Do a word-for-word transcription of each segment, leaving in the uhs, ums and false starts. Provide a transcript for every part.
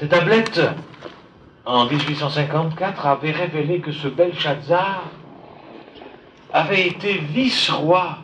Cette tablette, en dix-huit cent cinquante-quatre, avait révélé que ce Belshazzar avait été vice-roi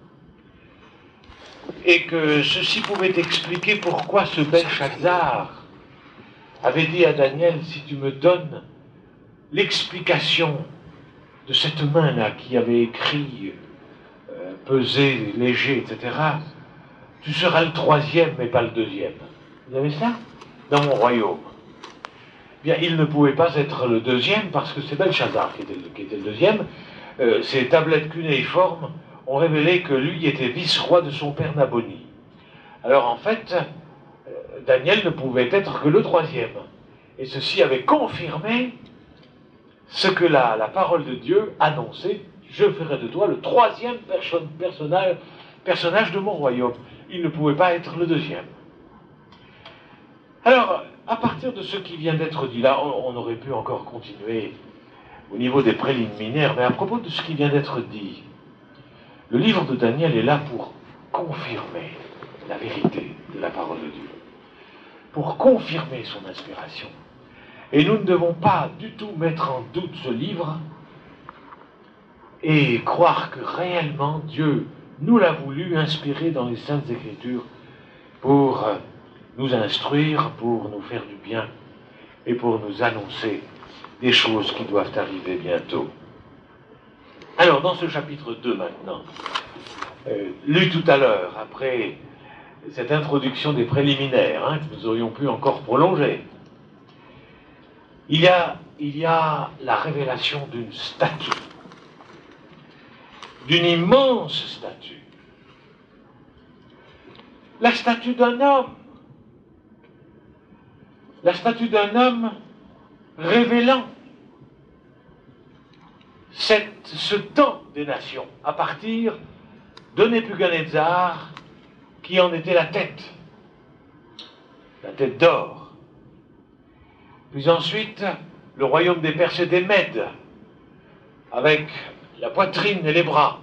et que ceci pouvait expliquer pourquoi ce Belshazzar avait dit à Daniel, si tu me donnes l'explication de cette main-là qui avait écrit euh, pesé, léger, et cetera, tu seras le troisième mais pas le deuxième. Vous avez ça? Dans mon royaume. Bien, il ne pouvait pas être le deuxième parce que c'est Belshazzar qui était le, qui était le deuxième. Euh, ces tablettes cunéiformes ont révélé que lui était vice-roi de son père Naboni. Alors en fait, euh, Daniel ne pouvait être que le troisième. Et ceci avait confirmé ce que la, la parole de Dieu annonçait, je ferai de toi le troisième perso personnage, personnage de mon royaume. Il ne pouvait pas être le deuxième. Alors, à partir de ce qui vient d'être dit là, on, on aurait pu encore continuer au niveau des préliminaires, mais à propos de ce qui vient d'être dit, le livre de Daniel est là pour confirmer la vérité de la parole de Dieu, pour confirmer son inspiration. Et nous ne devons pas du tout mettre en doute ce livre et croire que réellement Dieu nous l'a voulu inspirer dans les Saintes Écritures pour nous instruire, pour nous faire du bien et pour nous annoncer des choses qui doivent arriver bientôt. Alors, dans ce chapitre deux maintenant, euh, lu tout à l'heure, après cette introduction des préliminaires, hein, que nous aurions pu encore prolonger, il y a, il y a la révélation d'une statue, d'une immense statue, la statue d'un homme, la statue d'un homme révélant cette, ce temps des nations, à partir de Nebuchadnezzar, qui en était la tête, la tête d'or. Puis ensuite, le royaume des Perses et des Mèdes, avec la poitrine et les bras.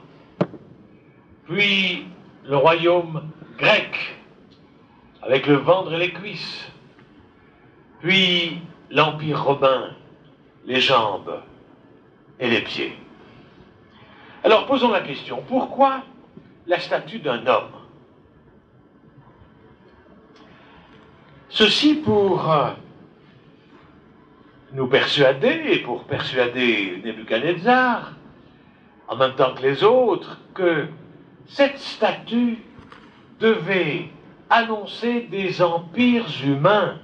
Puis le royaume grec, avec le ventre et les cuisses. Puis l'empire romain, les jambes et les pieds. Alors posons la question, pourquoi la statue d'un homme? Ceci pour euh, nous persuader, et pour persuader Nebuchadnezzar, en même temps que les autres, que cette statue devait annoncer des empires humains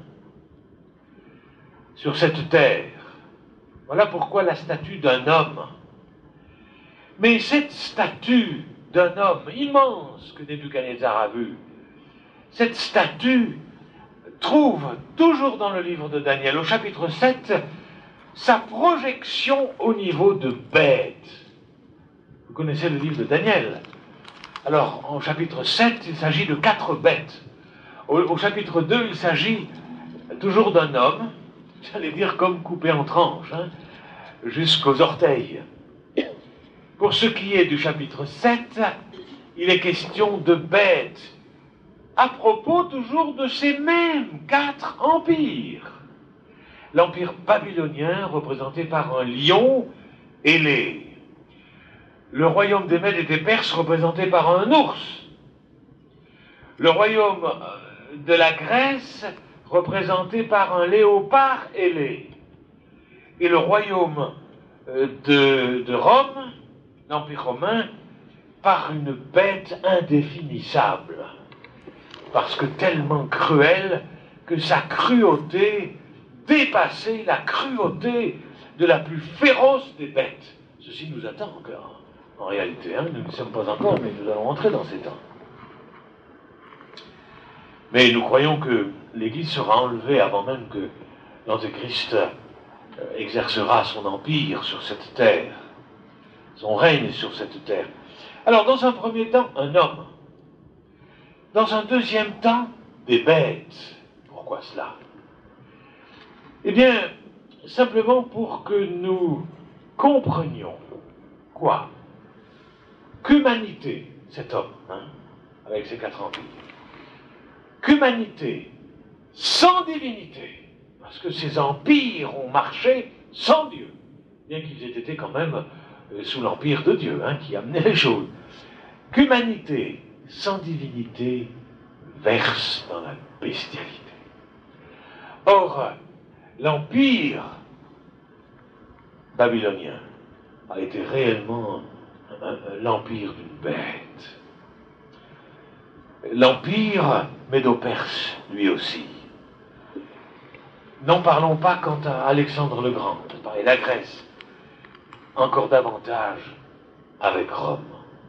sur cette terre. Voilà pourquoi la statue d'un homme. Mais cette statue d'un homme immense que Nebuchadnezzar a vue, cette statue trouve toujours dans le livre de Daniel, au chapitre sept, sa projection au niveau de bêtes. Vous connaissez le livre de Daniel. Alors, au chapitre sept, il s'agit de quatre bêtes. Au, au chapitre deux, il s'agit toujours d'un homme, j'allais dire comme coupé en tranches, hein, jusqu'aux orteils. Pour ce qui est du chapitre sept, il est question de bêtes, à propos toujours de ces mêmes quatre empires. L'empire babylonien, représenté par un lion ailé. Le royaume des Mèdes et des Perses, représenté par un ours. Le royaume de la Grèce, représenté par un léopard ailé. Et le royaume de, de Rome, l'Empire romain, par une bête indéfinissable. Parce que tellement cruelle que sa cruauté dépassait la cruauté de la plus féroce des bêtes. Ceci nous attend encore, en réalité. Hein, nous ne sommes pas encore, mais nous allons entrer dans ces temps. Mais nous croyons que l'Église sera enlevée avant même que l'Antéchrist exercera son empire sur cette terre, son règne sur cette terre. Alors, dans un premier temps, un homme. Dans un deuxième temps, des bêtes. Pourquoi cela? Eh bien, simplement pour que nous comprenions quoi? Qu'humanité, cet homme, hein, avec ses quatre empires, qu'humanité sans divinité parce que ces empires ont marché sans Dieu, bien qu'ils aient été quand même euh, sous l'empire de Dieu, hein, qui amenait les choses. Qu'humanité sans divinité verse dans la bestialité. Or, l'empire babylonien a été réellement l'empire d'une bête. L'empire médo-perse, lui aussi. N'en parlons pas quant à Alexandre le Grand, et la Grèce, encore davantage avec Rome.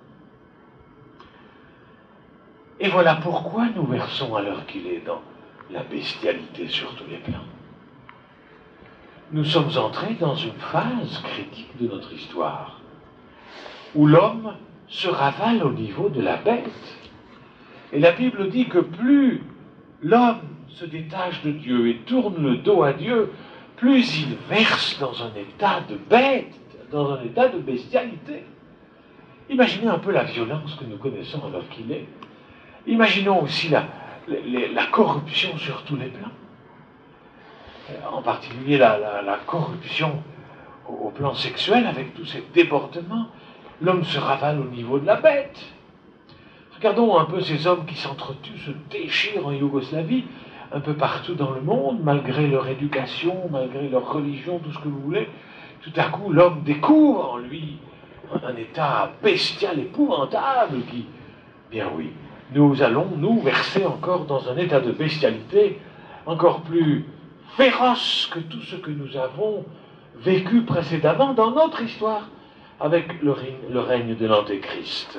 Et voilà pourquoi nous versons à l'heure qu'il est dans la bestialité sur tous les plans. Nous sommes entrés dans une phase critique de notre histoire, où l'homme se ravale au niveau de la bête. Et la Bible dit que plus l'homme se détache de Dieu et tourne le dos à Dieu, plus il verse dans un état de bête, dans un état de bestialité. Imaginez un peu la violence que nous connaissons à l'heure qu'il est. Imaginons aussi la, la, la corruption sur tous les plans. En particulier la, la, la corruption au, au plan sexuel, avec tous ces débordements. L'homme se ravale au niveau de la bête. Regardons un peu ces hommes qui s'entretuent, se déchirent en Yougoslavie, un peu partout dans le monde, malgré leur éducation, malgré leur religion, tout ce que vous voulez. Tout à coup, l'homme découvre en lui un état bestial épouvantable qui, bien oui, nous allons nous verser encore dans un état de bestialité encore plus féroce que tout ce que nous avons vécu précédemment dans notre histoire avec le règne, le règne de l'Antéchrist.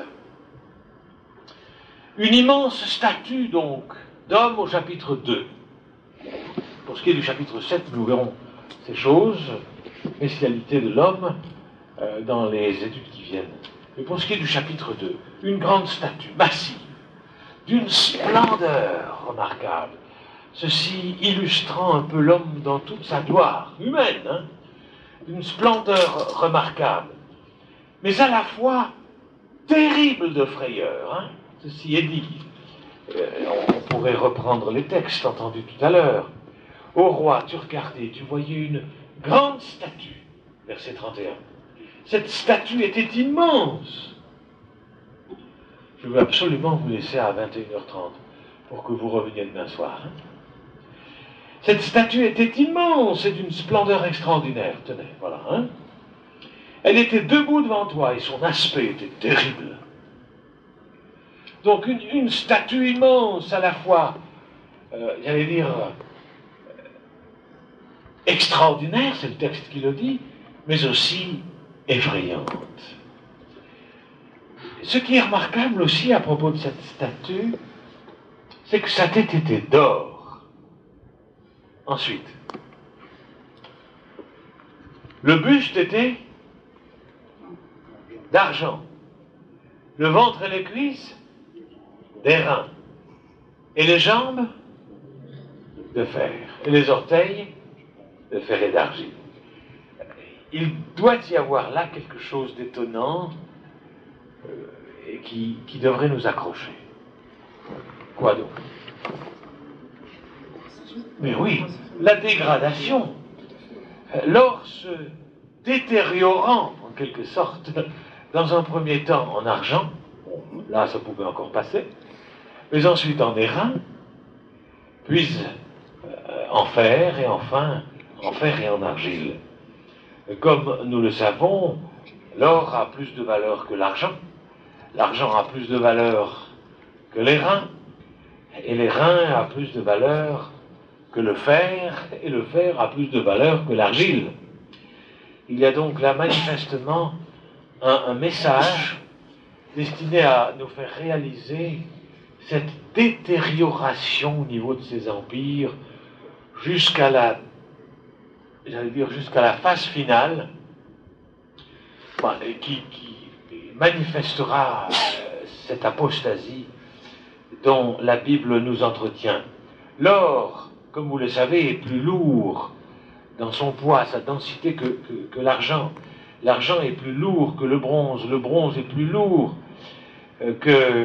Une immense statue, donc, d'homme au chapitre deux. Pour ce qui est du chapitre sept, nous verrons ces choses, bestialité de l'homme, euh, dans les études qui viennent. Mais pour ce qui est du chapitre deux, une grande statue, massive, d'une splendeur remarquable, ceci illustrant un peu l'homme dans toute sa gloire humaine, hein, d'une splendeur remarquable, mais à la fois terrible de frayeur, hein. Ceci est dit. Euh, on pourrait reprendre les textes entendus tout à l'heure. Ô roi, tu regardais, tu voyais une grande statue, verset trente et un. Cette statue était immense. Je veux absolument vous laisser à vingt et une heures trente pour que vous reveniez demain soir. Hein. Cette statue était immense et d'une splendeur extraordinaire. Tenez, voilà. Hein. Elle était debout devant toi et son aspect était terrible. Donc une, une statue immense à la fois, euh, j'allais dire, euh, extraordinaire, c'est le texte qui le dit, mais aussi effrayante. Ce qui est remarquable aussi à propos de cette statue, c'est que sa tête était d'or. Ensuite, le buste était d'argent. Le ventre et les cuisses, d'airain. Et les jambes, de fer. Et les orteils, de fer et d'argile. Il doit y avoir là quelque chose d'étonnant euh, et qui, qui devrait nous accrocher. Quoi donc? Mais oui, la dégradation. L'or se détériorant, en quelque sorte, dans un premier temps en argent, bon, là ça pouvait encore passer, mais ensuite en airain, puis euh, en fer, et enfin en fer et en argile. Comme nous le savons, l'or a plus de valeur que l'argent, l'argent a plus de valeur que l'airain, et l'airain a plus de valeur que le fer, et le fer a plus de valeur que l'argile. Il y a donc là manifestement un, un message destiné à nous faire réaliser cette détérioration au niveau de ces empires jusqu'à la, j'allais dire jusqu'à la phase finale, qui, qui manifestera cette apostasie dont la Bible nous entretient. L'or, comme vous le savez, est plus lourd dans son poids, sa densité que, que, que l'argent. L'argent est plus lourd que le bronze, le bronze est plus lourd euh, que, euh,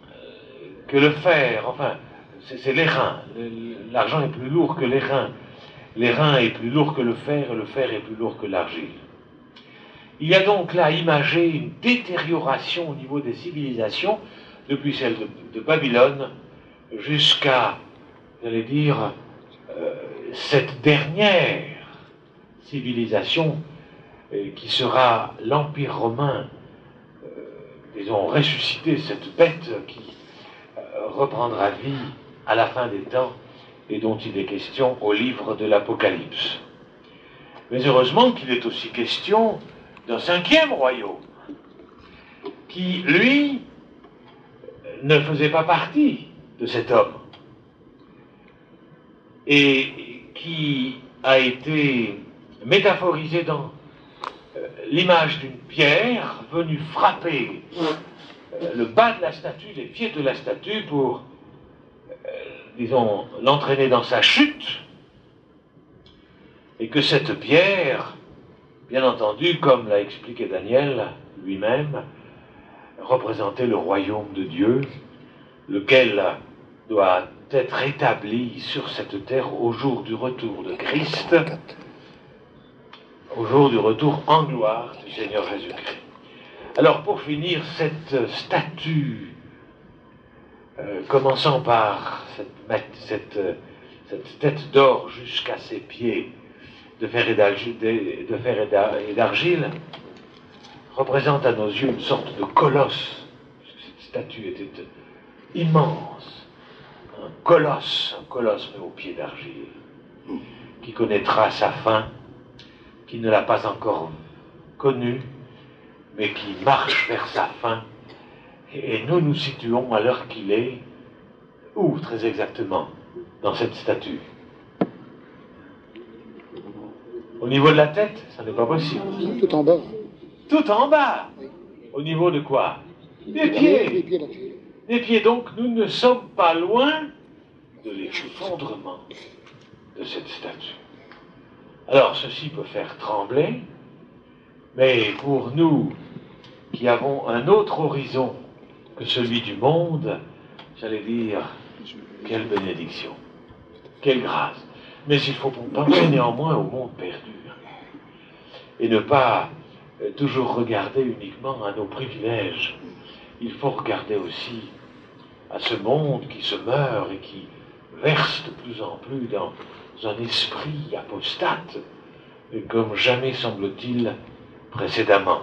que le fer, enfin, c'est, c'est l'airain. L'argent est plus lourd que l'airain. l'airain est plus lourd que le fer et le fer est plus lourd que l'argile. Il y a donc là imagé une détérioration au niveau des civilisations, depuis celle de, de Babylone jusqu'à, j'allais dire, euh, cette dernière civilisation euh, qui sera l'Empire romain, euh, disons, ressuscité, cette bête qui euh, reprendra vie à la fin des temps et dont il est question au livre de l'Apocalypse. Mais heureusement qu'il est aussi question d'un cinquième royaume, qui, lui, ne faisait pas partie de cet homme, et qui a été métaphorisé dans euh, l'image d'une pierre venue frapper euh, le bas de la statue, les pieds de la statue, pour, euh, disons, l'entraîner dans sa chute, et que cette pierre, bien entendu, comme l'a expliqué Daniel lui-même, représentait le royaume de Dieu, lequel doit être établi sur cette terre au jour du retour de Christ, au jour du retour en gloire du Seigneur Jésus-Christ. Alors, pour finir, cette statue, euh, commençant par cette, cette, cette tête d'or jusqu'à ses pieds, de fer et d'argile, représente à nos yeux une sorte de colosse. Cette statue était immense, un colosse, un colosse mais au pied d'argile, qui connaîtra sa fin, qui ne l'a pas encore connue, mais qui marche vers sa fin. Et nous nous situons à l'heure qu'il est, où très exactement, dans cette statue? Au niveau de la tête, ça n'est pas possible. Tout en bas. Tout en bas. Au niveau de quoi? Des pieds. Les pieds là-dessus. Des pieds, donc nous ne sommes pas loin de l'effondrement de cette statue. Alors ceci peut faire trembler, mais pour nous qui avons un autre horizon que celui du monde, j'allais dire, quelle bénédiction, quelle grâce. Mais il faut penser néanmoins au monde perdu, et ne pas toujours regarder uniquement à nos privilèges. Il faut regarder aussi à ce monde qui se meurt et qui verse de plus en plus dans un esprit apostate, comme jamais semble-t-il précédemment.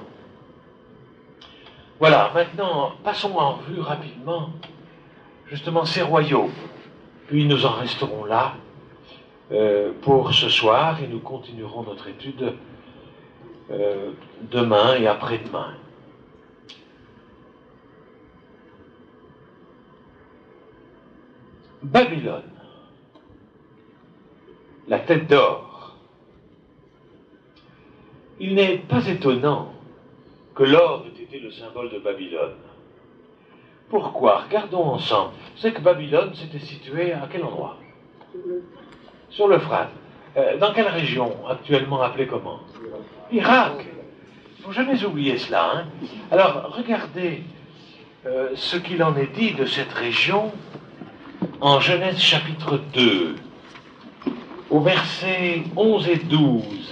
Voilà, maintenant, passons en revue rapidement, justement, ces royaumes. Puis nous en resterons là euh, pour ce soir, et nous continuerons notre étude euh, demain et après-demain. Babylone, la tête d'or. Il n'est pas étonnant que l'or ait été le symbole de Babylone. Pourquoi? Regardons ensemble. C'est que Babylone s'était située à quel endroit? Sur l'Euphrate. Euh, dans quelle région, actuellement appelée comment? Irak. Il ne faut jamais oublier cela. Hein? Alors, regardez euh, ce qu'il en est dit de cette région en Genèse chapitre deux, au verset onze et douze.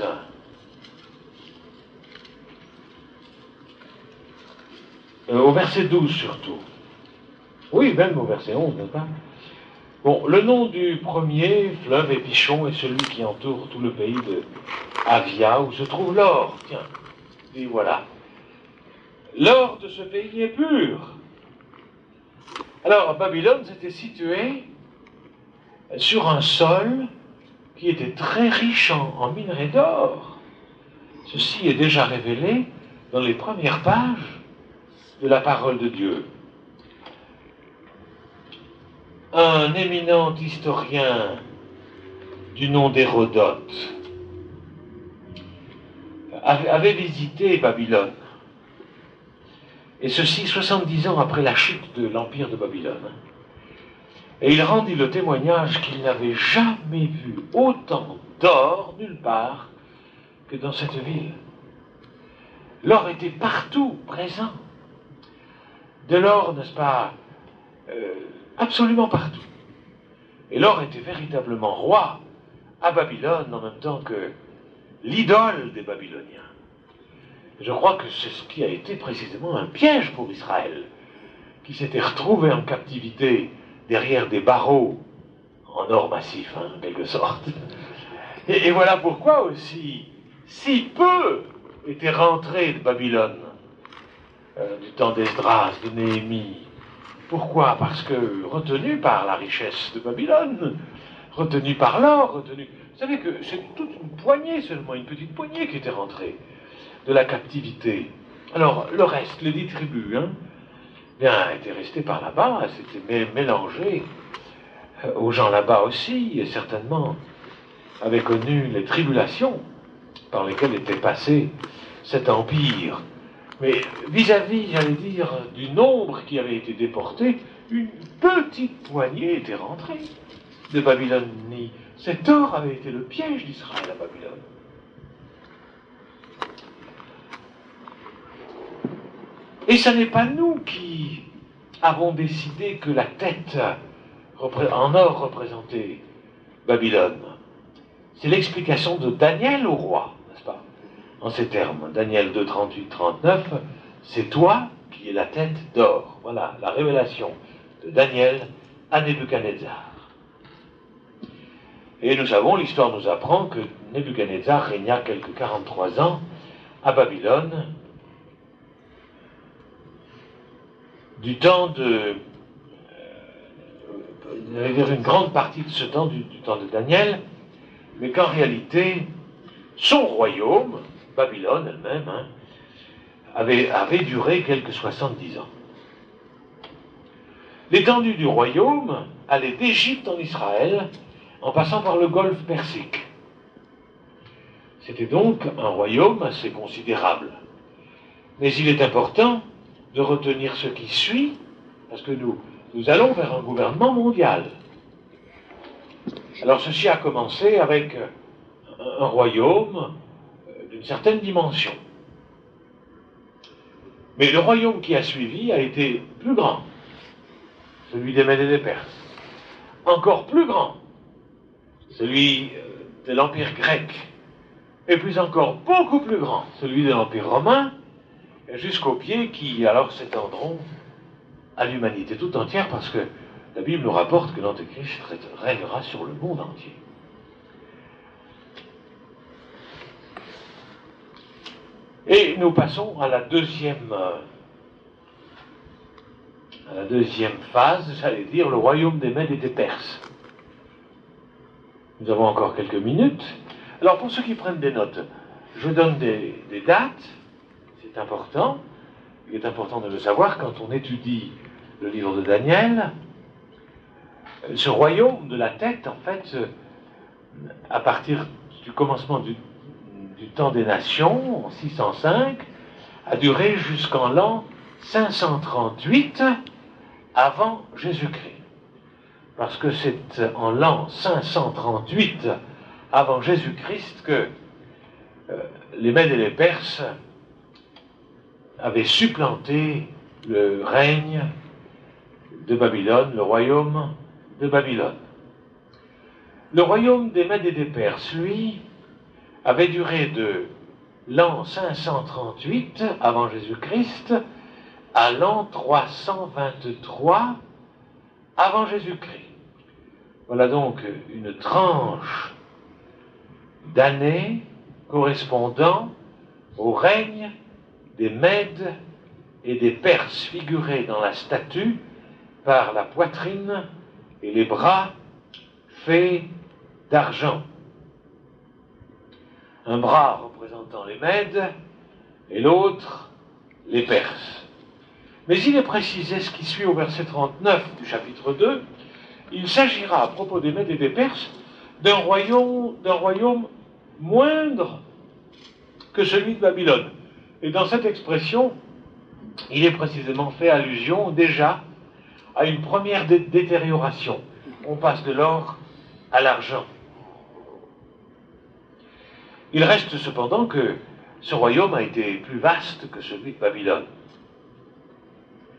Euh, au verset douze surtout. Oui, même au verset onze, n'est-ce pas? Bon, le nom du premier fleuve Épichon est celui qui entoure tout le pays de Avia, où se trouve l'or. Tiens, et voilà. L'or de ce pays est pur. Alors, Babylone s'était située sur un sol qui était très riche en, en minerais d'or. Ceci est déjà révélé dans les premières pages de la parole de Dieu. Un éminent historien du nom d'Hérodote avait visité Babylone, et ceci soixante-dix ans après la chute de l'empire de Babylone. Et il rendit le témoignage qu'il n'avait jamais vu autant d'or nulle part que dans cette ville. L'or était partout présent. De l'or, n'est-ce pas, euh, absolument partout. Et l'or était véritablement roi à Babylone en même temps que l'idole des Babyloniens. Je crois que c'est ce qui a été précisément un piège pour Israël, qui s'était retrouvé en captivité derrière des barreaux en or massif, hein, en quelque sorte. Et, et voilà pourquoi aussi si peu étaient rentrés de Babylone, euh, du temps d'Esdras, de Néhémie. Pourquoi? Parce que retenus par la richesse de Babylone, retenus par l'or, retenus... Vous savez que c'est toute une poignée seulement, une petite poignée qui était rentrée de la captivité. Alors, le reste, les dix tribus, hein, bien, étaient restés par là-bas, s'étaient mélangés aux gens là-bas aussi, et certainement avaient connu les tribulations par lesquelles était passé cet empire. Mais vis-à-vis, j'allais dire, du nombre qui avait été déporté, une petite poignée était rentrée de Babylonie. Cet or avait été le piège d'Israël à Babylone. Et ce n'est pas nous qui avons décidé que la tête en or représentait Babylone. C'est l'explication de Daniel au roi, n'est-ce pas? En ces termes, Daniel deux, trente-huit, trente-neuf, c'est toi qui es la tête d'or. Voilà la révélation de Daniel à Nebuchadnezzar. Et nous savons, l'histoire nous apprend que Nebuchadnezzar régna quelques quarante-trois ans à Babylone, du temps de... Euh, dire une grande partie de ce temps, du, du temps de Daniel, mais qu'en réalité, son royaume, Babylone elle-même, hein, avait, avait duré quelques soixante-dix ans. L'étendue du royaume allait d'Égypte en Israël, en passant par le golfe Persique. C'était donc un royaume assez considérable. Mais il est important de retenir ce qui suit, parce que nous, nous allons vers un gouvernement mondial. Alors ceci a commencé avec un, un royaume d'une certaine dimension. Mais le royaume qui a suivi a été plus grand, celui des Mèdes et des Perses. Encore plus grand, celui de l'Empire grec. Et puis encore beaucoup plus grand, celui de l'Empire romain, jusqu'aux pieds qui alors s'étendront à l'humanité toute entière, parce que la Bible nous rapporte que l'Antéchrist régnera sur le monde entier. Et nous passons à la deuxième, à la deuxième phase, j'allais dire, le royaume des Mèdes et des Perses. Nous avons encore quelques minutes. Alors pour ceux qui prennent des notes, je donne des, des dates, c'est important. Il est important de le savoir quand on étudie le livre de Daniel. Ce royaume de la tête, en fait, à partir du commencement du, du temps des nations, en six cent cinq, a duré jusqu'en l'an cinq cent trente-huit avant Jésus-Christ. Parce que c'est en l'an cinq cent trente-huit avant Jésus-Christ que euh, les Mèdes et les Perses avaient supplanté le règne de Babylone, le royaume de Babylone. Le royaume des Mèdes et des Perses, lui, avait duré de l'an cinq cent trente-huit avant Jésus-Christ à l'an trois cent vingt-trois avant Jésus-Christ. Voilà donc une tranche d'années correspondant au règne des Mèdes et des Perses, figurés dans la statue par la poitrine et les bras faits d'argent. Un bras représentant les Mèdes et l'autre les Perses. Mais il est précisé ce qui suit au verset trente-neuf du chapitre deux. Il s'agira, à propos des Mèdes et des Perses, d'un royaume, d'un royaume moindre que celui de Babylone. Et dans cette expression, il est précisément fait allusion déjà à une première dé- détérioration. On passe de l'or à l'argent. Il reste cependant que ce royaume a été plus vaste que celui de Babylone.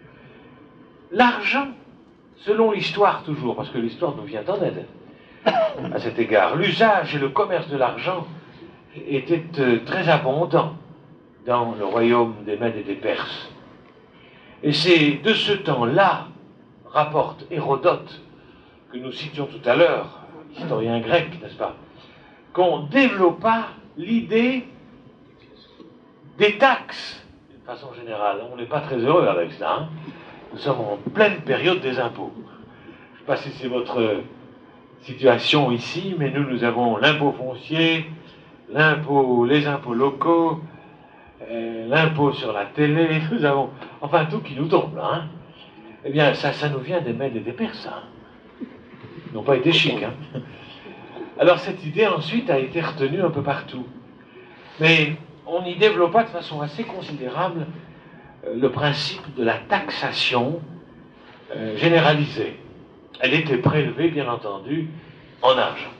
L'argent, selon l'histoire toujours, parce que l'histoire nous vient en aide, à cet égard. L'usage et le commerce de l'argent étaient euh, très abondants dans le royaume des Mèdes et des Perses. Et c'est de ce temps-là, rapporte Hérodote, que nous citions tout à l'heure, historien grec, n'est-ce pas, qu'on développa l'idée des taxes, d'une façon générale. On n'est pas très heureux avec ça. Hein. Nous sommes en pleine période des impôts. Je ne sais pas si c'est votre situation ici, mais nous, nous avons l'impôt foncier, l'impôt, les impôts locaux, euh, l'impôt sur la télé, nous avons, enfin, tout qui nous tombe, là. Hein. Eh bien, ça, ça nous vient des Mèdes et des Perses, ça. Ils n'ont pas été chics, hein. Alors, cette idée, ensuite, a été retenue un peu partout. Mais on y développa de façon assez considérable euh, le principe de la taxation euh, généralisée. Elle était prélevée, bien entendu, en argent.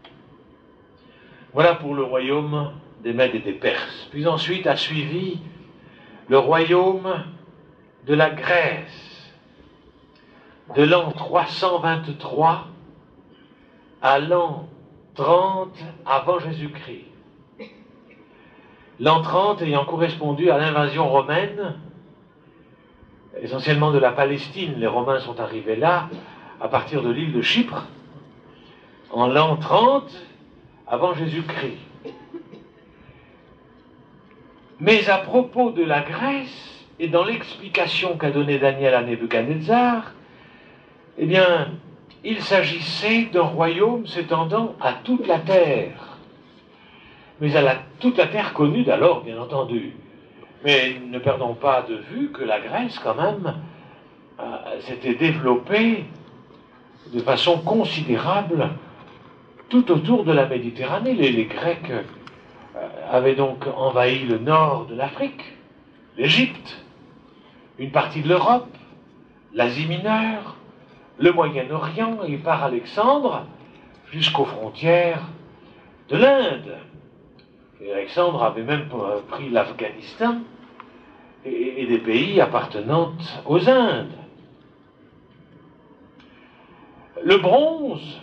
Voilà pour le royaume des Mèdes et des Perses. Puis ensuite a suivi le royaume de la Grèce, de l'an trois cent vingt-trois à l'an trente avant Jésus-Christ. L'an trente ayant correspondu à l'invasion romaine, essentiellement de la Palestine. Les Romains sont arrivés là à partir de l'île de Chypre, en l'an trente avant Jésus-Christ. Mais à propos de la Grèce, et dans l'explication qu'a donnée Daniel à Nebuchadnezzar, eh bien, il s'agissait d'un royaume s'étendant à toute la terre. Mais à la, toute la terre connue d'alors, bien entendu. Mais ne perdons pas de vue que la Grèce, quand même, euh, s'était développée de façon considérable tout autour de la Méditerranée. Les, les Grecs euh, avaient donc envahi le nord de l'Afrique, l'Égypte, une partie de l'Europe, l'Asie mineure, le Moyen-Orient, et par Alexandre jusqu'aux frontières de l'Inde. Et Alexandre avait même pris l'Afghanistan et, et des pays appartenant aux Indes. Le bronze,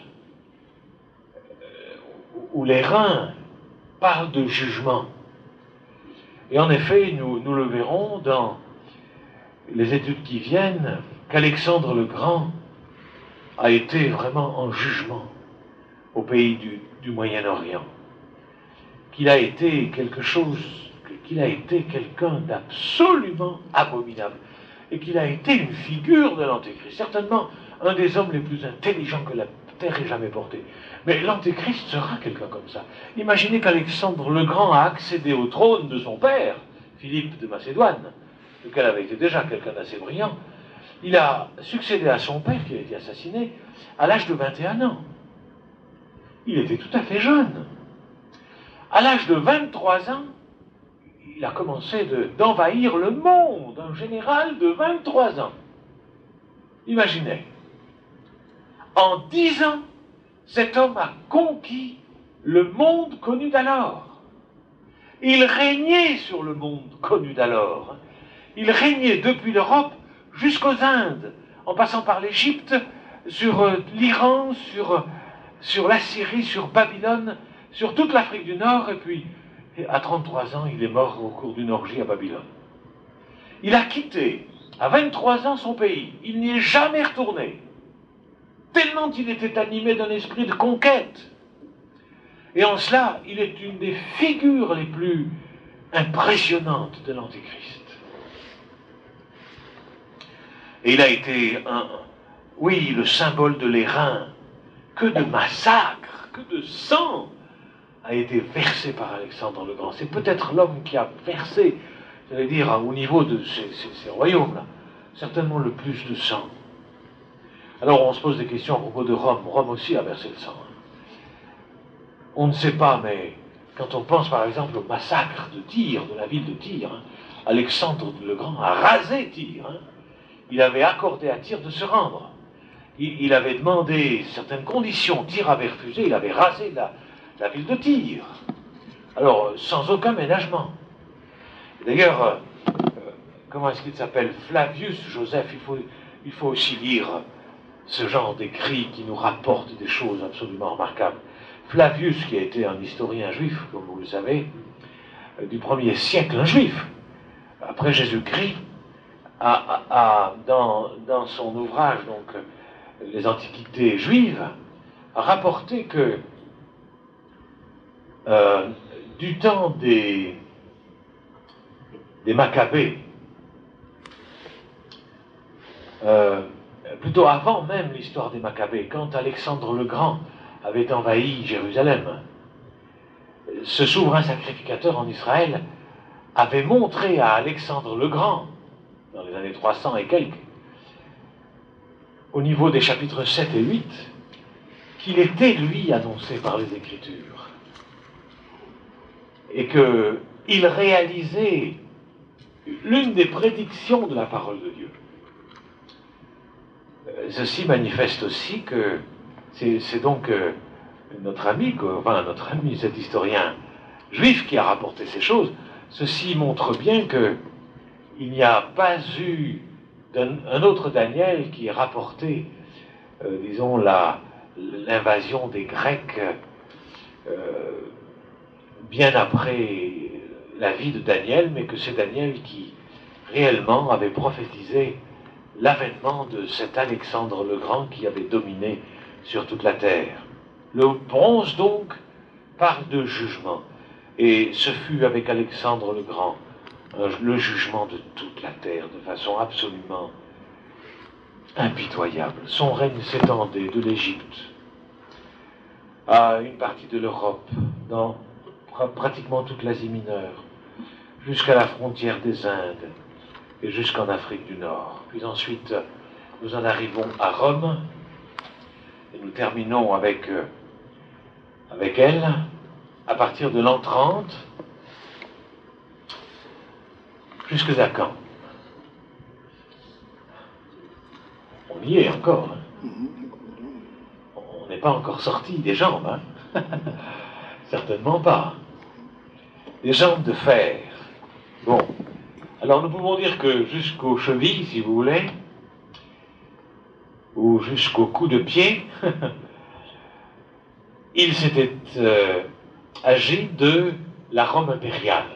ou les reins, parlent de jugement. Et en effet, nous, nous le verrons dans les études qui viennent, qu'Alexandre le Grand a été vraiment en jugement au pays du, du Moyen-Orient. Qu'il a été quelque chose, qu'il a été quelqu'un d'absolument abominable, et qu'il a été une figure de l'Antéchrist, certainement un des hommes les plus intelligents que la terre ait jamais porté. Mais l'Antéchrist sera quelqu'un comme ça. Imaginez qu'Alexandre le Grand a accédé au trône de son père, Philippe de Macédoine, lequel avait été déjà quelqu'un d'assez brillant. Il a succédé à son père, qui a été assassiné, à l'âge de vingt et un ans. Il était tout à fait jeune. À l'âge de vingt-trois ans, il a commencé de, d'envahir le monde, un général de vingt-trois ans. Imaginez. En dix ans, cet homme a conquis le monde connu d'alors. Il régnait sur le monde connu d'alors. Il régnait depuis l'Europe jusqu'aux Indes, en passant par l'Égypte, sur euh, l'Iran, sur, sur l'Assyrie, sur Babylone, sur toute l'Afrique du Nord, et puis à trente-trois ans, il est mort au cours d'une orgie à Babylone. Il a quitté à vingt-trois ans son pays. Il n'y est jamais retourné, tellement il était animé d'un esprit de conquête. Et en cela, il est une des figures les plus impressionnantes de l'Antéchrist. Et il a été, un, oui, le symbole de l'airain. Que de massacres, que de sang a été versé par Alexandre le Grand. C'est peut-être l'homme qui a versé, j'allais dire, au niveau de ces, ces, ces royaumes-là, certainement le plus de sang. Alors on se pose des questions à propos de Rome. Rome aussi a versé le sang. On ne sait pas, mais quand on pense par exemple au massacre de Tyr, de la ville de Tyr, hein, Alexandre le Grand a rasé Tyr. Hein. Il avait accordé à Tyr de se rendre. Il, il avait demandé certaines conditions. Tyr avait refusé, il avait rasé la, la ville de Tyr. Alors, sans aucun ménagement. D'ailleurs, euh, euh, comment est-ce qu'il s'appelle? Flavius Joseph, il faut, il faut aussi lire ce genre d'écrits qui nous rapportent des choses absolument remarquables. Flavius, qui a été un historien juif, comme vous le savez, du premier siècle, un juif, après Jésus-Christ, a, a, a dans, dans son ouvrage, donc, Les Antiquités juives, a rapporté que euh, du temps des, des Maccabées, euh, plutôt avant même l'histoire des Maccabées, quand Alexandre le Grand avait envahi Jérusalem, ce souverain sacrificateur en Israël avait montré à Alexandre le Grand, dans les années trois cents et quelques, au niveau des chapitres sept et huit, qu'il était, lui, annoncé par les Écritures, et qu'il réalisait l'une des prédictions de la parole de Dieu. Ceci manifeste aussi que c'est donc euh, notre ami, enfin notre ami, cet historien juif qui a rapporté ces choses. Ceci montre bien qu'il n'y a pas eu un, un autre Daniel qui ait rapporté, euh, disons, l'invasion des Grecs euh, bien après la vie de Daniel, mais que c'est Daniel qui réellement avait prophétisé l'avènement de cet Alexandre le Grand qui avait dominé sur toute la terre. Le bronze, donc, parle de jugement. Et ce fut avec Alexandre le Grand le jugement de toute la terre de façon absolument impitoyable. Son règne s'étendait de l'Égypte à une partie de l'Europe, dans pratiquement toute l'Asie mineure, jusqu'à la frontière des Indes et jusqu'en Afrique du Nord. Puis ensuite, nous en arrivons à Rome, et nous terminons avec, euh, avec elle, à partir de l'an trente, jusque à quand? On y est encore. Hein. On n'est pas encore sorti des jambes. Hein. Certainement pas. Des jambes de fer. Bon. Alors nous pouvons dire que jusqu'aux chevilles, si vous voulez, ou jusqu'au coup de pied, il s'était euh, agi de la Rome impériale.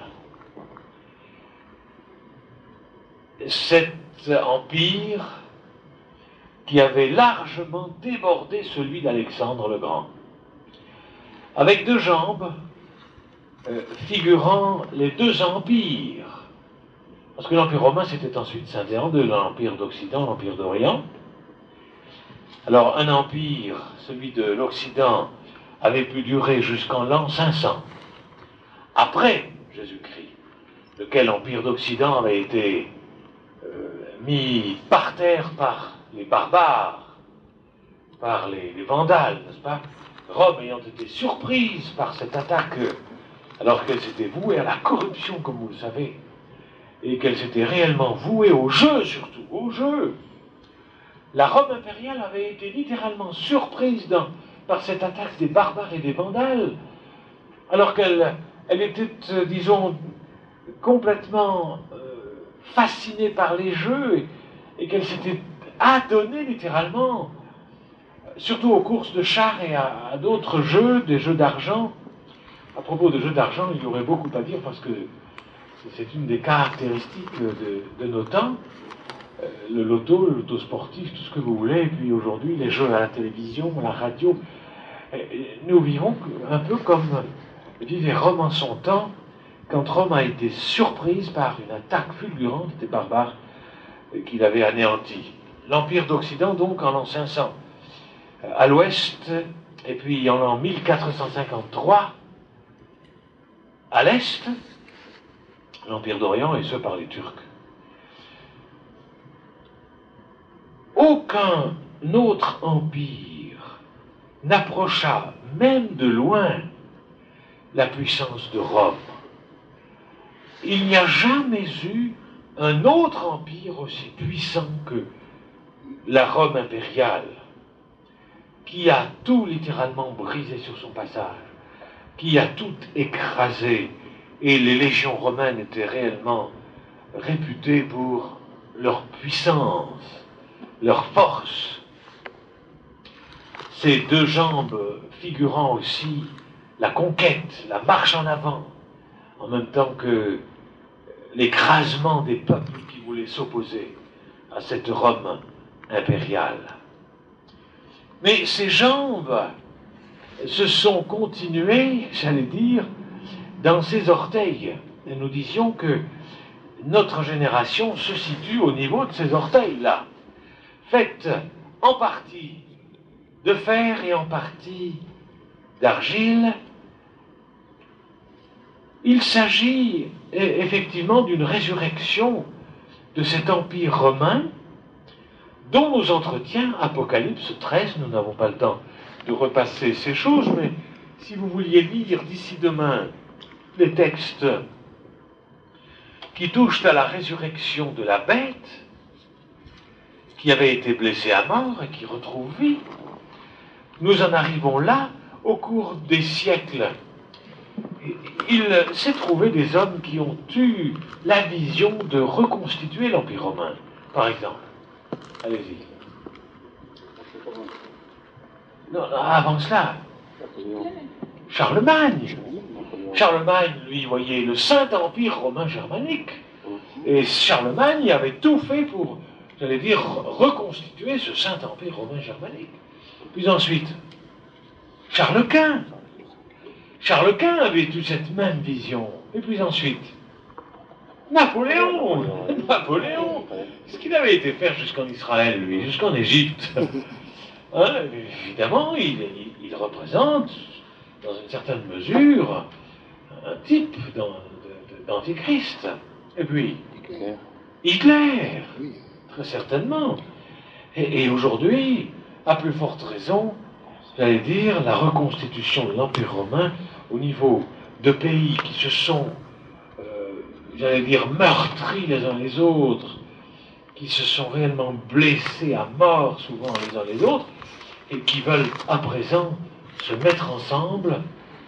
Cet empire qui avait largement débordé celui d'Alexandre le Grand, avec deux jambes euh, figurant les deux empires. Parce que l'Empire romain s'était ensuite scindé en deux, l'Empire d'Occident, l'Empire d'Orient. Alors un empire, celui de l'Occident, avait pu durer jusqu'en l'an cinq cents, après Jésus-Christ, lequel l'Empire d'Occident avait été euh, mis par terre par les barbares, par les, les Vandales, n'est-ce pas? Rome ayant été surprise par cette attaque, alors qu'elle s'était vouée à la corruption, comme vous le savez, et qu'elle s'était réellement vouée au jeu, surtout, au jeu. La Rome impériale avait été littéralement surprise dans, par cette attaque des barbares et des Vandales, alors qu'elle elle était, euh, disons, complètement euh, fascinée par les jeux, et, et qu'elle s'était adonnée littéralement, surtout aux courses de chars et à, à d'autres jeux, des jeux d'argent. À propos de jeux d'argent, il y aurait beaucoup à dire, parce que c'est une des caractéristiques de, de nos temps. Euh, le loto, le loto sportif, tout ce que vous voulez, et puis aujourd'hui, les jeux à la télévision, à la radio. Et, et nous vivons un peu comme vivait Rome en son temps, quand Rome a été surprise par une attaque fulgurante des barbares euh, qu'il avait anéantis. L'Empire d'Occident, donc, en l'an cinq cents, euh, à l'ouest, et puis en l'an mille quatre cent cinquante-trois, à l'est, l'Empire d'Orient, et ce par les Turcs. Aucun autre empire n'approcha, même de loin, la puissance de Rome. Il n'y a jamais eu un autre empire aussi puissant que la Rome impériale, qui a tout littéralement brisé sur son passage, qui a tout écrasé, et les légions romaines étaient réellement réputées pour leur puissance, leur force, ces deux jambes figurant aussi la conquête, la marche en avant, en même temps que l'écrasement des peuples qui voulaient s'opposer à cette Rome impériale. Mais ces jambes se sont continuées, j'allais dire, dans ses orteils. Et nous disions que notre génération se situe au niveau de ces orteils-là, faite en partie de fer et en partie d'argile. Il s'agit effectivement d'une résurrection de cet empire romain dont nous entretient Apocalypse treize. Nous n'avons pas le temps de repasser ces choses, mais si vous vouliez lire d'ici demain les textes qui touchent à la résurrection de la bête qui avait été blessée à mort et qui retrouve vie, nous en arrivons là au cours des siècles. Il s'est trouvé des hommes qui ont eu la vision de reconstituer l'Empire romain, par exemple. Allez-y. Non, non, avant cela, Charlemagne. Charlemagne, lui, voyait le Saint-Empire romain germanique. Et Charlemagne avait tout fait pour, j'allais dire, reconstituer ce Saint-Empire romain germanique. Puis ensuite, Charles Quint. Charles Quint avait eu cette même vision. Et puis ensuite, Napoléon. Napoléon. Ce qu'il avait été faire jusqu'en Israël, lui, jusqu'en Égypte. Hein, évidemment, il, il, il représente, dans une certaine mesure, un type d'antichrist. Et puis, Hitler. Hitler, très certainement. Et, et aujourd'hui, à plus forte raison, j'allais dire, la reconstitution de l'Empire romain au niveau de pays qui se sont, euh, j'allais dire, meurtris les uns les autres, qui se sont réellement blessés à mort souvent les uns les autres, et qui veulent à présent se mettre ensemble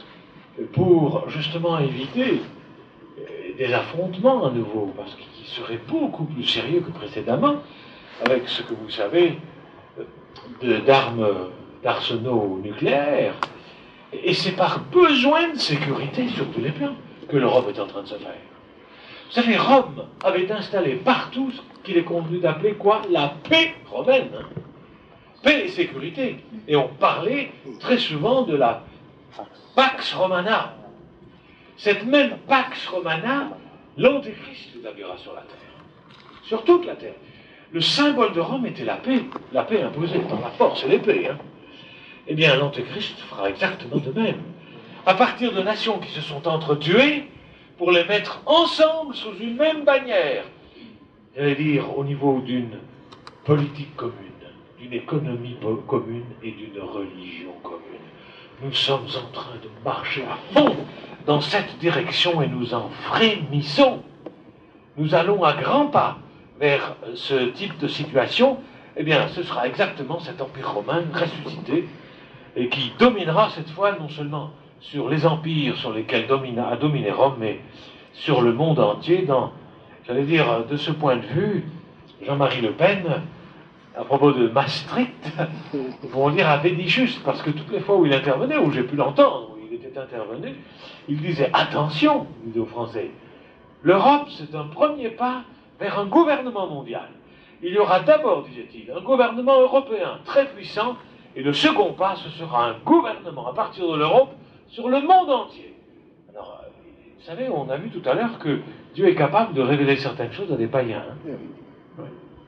pour justement éviter des affrontements à nouveau, parce qu'ils seraient beaucoup plus sérieux que précédemment, avec ce que vous savez d'armes, d'arsenaux nucléaires. Et c'est par besoin de sécurité sur tous les plans que l'Europe est en train de se faire. Vous savez, Rome avait installé partout ce qu'il est convenu d'appeler quoi? La paix romaine. Hein? Paix et sécurité. Et on parlait très souvent de la Pax Romana. Cette même Pax Romana, l'Antéchrist l'établira sur la terre. Sur toute la terre. Le symbole de Rome était la paix. La paix imposée par la force et l'épée. Hein. Eh bien, l'Antéchrist fera exactement de même. À partir de nations qui se sont entretuées, pour les mettre ensemble sous une même bannière, j'allais dire au niveau d'une politique commune, d'une économie commune et d'une religion commune. Nous sommes en train de marcher à fond dans cette direction et nous en frémissons. Nous allons à grands pas vers ce type de situation. Eh bien, ce sera exactement cet empire romain ressuscité et qui dominera cette fois non seulement sur les empires sur lesquels domina, a dominé Rome, mais sur le monde entier. Dans, j'allais dire, de ce point de vue, Jean-Marie Le Pen, à propos de Maastricht, nous pouvons dire avait dit juste, parce que toutes les fois où il intervenait, où j'ai pu l'entendre, où il était intervenu, il disait, attention, il disait aux Français, l'Europe, c'est un premier pas vers un gouvernement mondial. Il y aura d'abord, disait-il, un gouvernement européen très puissant, et le second pas, ce sera un gouvernement à partir de l'Europe sur le monde entier. Alors, vous savez, on a vu tout à l'heure que Dieu est capable de révéler certaines choses à des païens. Hein? Oui.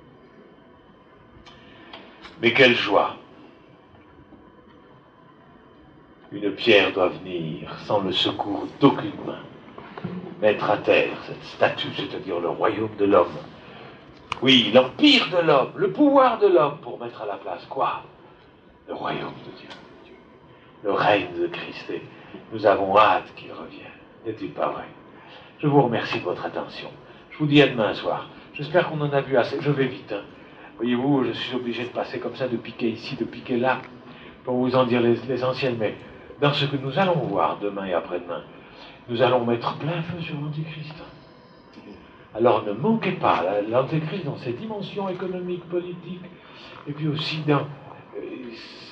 Mais quelle joie! Une pierre doit venir sans le secours d'aucune main, mettre à terre cette statue, c'est-à-dire le royaume de l'homme. Oui, l'empire de l'homme, le pouvoir de l'homme, pour mettre à la place quoi? Le royaume de Dieu, le règne de Christ. Et nous avons hâte qu'il revienne. N'est-il pas vrai? Je vous remercie de votre attention. Je vous dis à demain soir. J'espère qu'on en a vu assez. Je vais vite. Hein. Voyez-vous, je suis obligé de passer comme ça, de piquer ici, de piquer là, pour vous en dire l'essentiel. Mais dans ce que nous allons voir demain et après-demain, nous allons mettre plein feu sur l'Antéchrist. Alors ne manquez pas l'Antéchrist dans ses dimensions économiques, politiques, et puis aussi dans euh,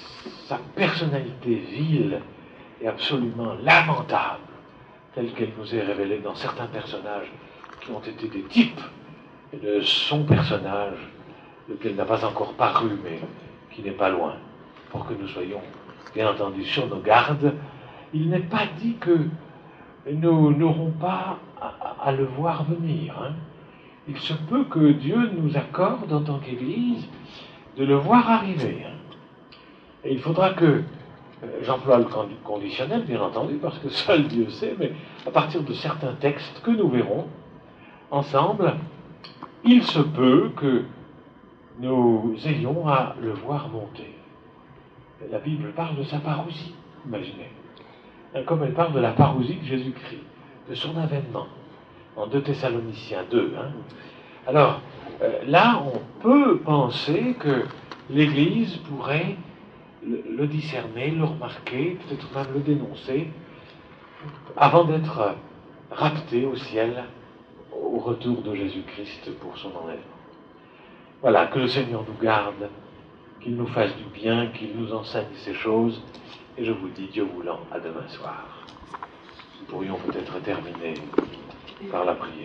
sa personnalité vile et absolument lamentable, telle qu'elle nous est révélée dans certains personnages qui ont été des types de son personnage, lequel n'a pas encore paru, mais qui n'est pas loin, pour que nous soyons bien entendu sur nos gardes. Il n'est pas dit que nous n'aurons pas à, à le voir venir. Hein. Il se peut que Dieu nous accorde en tant qu'Église de le voir arriver. Hein. Et il faudra que, euh, j'emploie le conditionnel bien entendu, parce que seul Dieu sait, mais à partir de certains textes que nous verrons ensemble, il se peut que nous ayons à le voir monter. La Bible parle de sa parousie, imaginez. Comme elle parle de la parousie de Jésus-Christ, de son avènement, en deux Thessaloniciens deux. Hein. Alors, euh, là, on peut penser que l'Église pourrait le, le discerner, le remarquer, peut-être même le dénoncer, avant d'être rapté au ciel, au retour de Jésus-Christ pour son enlèvement. Voilà, que le Seigneur nous garde, qu'il nous fasse du bien, qu'il nous enseigne ces choses, et je vous dis, Dieu voulant, à demain soir. Nous pourrions peut-être terminer par la prière.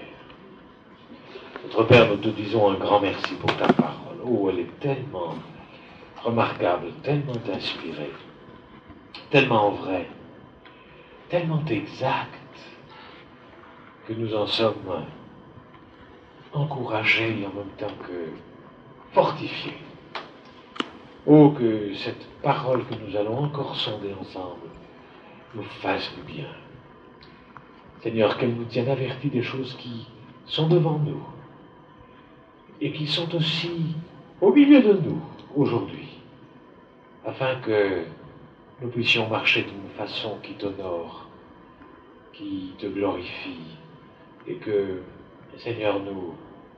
Notre Père, nous te disons un grand merci pour ta parole. Oh, elle est tellement remarquable, tellement inspirée, tellement vraie, tellement exacte, que nous en sommes encouragés et en même temps que fortifiés. Oh, que cette parole que nous allons encore sonder ensemble nous fasse du bien. Seigneur, qu'elle nous tienne avertis des choses qui sont devant nous et qui sont aussi au milieu de nous aujourd'hui, afin que nous puissions marcher d'une façon qui t'honore, qui te glorifie, et que, Seigneur, nous,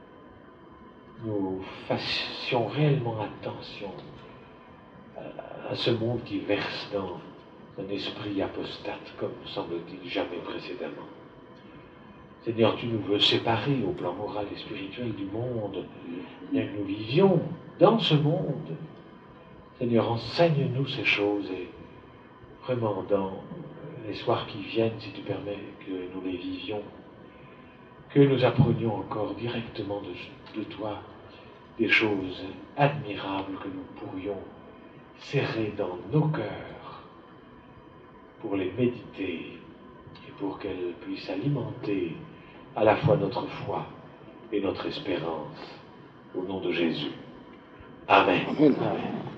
nous fassions réellement attention à ce monde qui verse dans un esprit apostate, comme semble-t-il jamais précédemment. Seigneur, tu nous veux séparer au plan moral et spirituel du monde, bien que nous vivions dans ce monde. Seigneur, enseigne-nous ces choses et vraiment dans les soirs qui viennent, si tu permets que nous les vivions, que nous apprenions encore directement de, de toi des choses admirables que nous pourrions serrer dans nos cœurs pour les méditer et pour qu'elles puissent alimenter à la fois notre foi et notre espérance. Au nom de Jésus. Amen. Amen. Amen.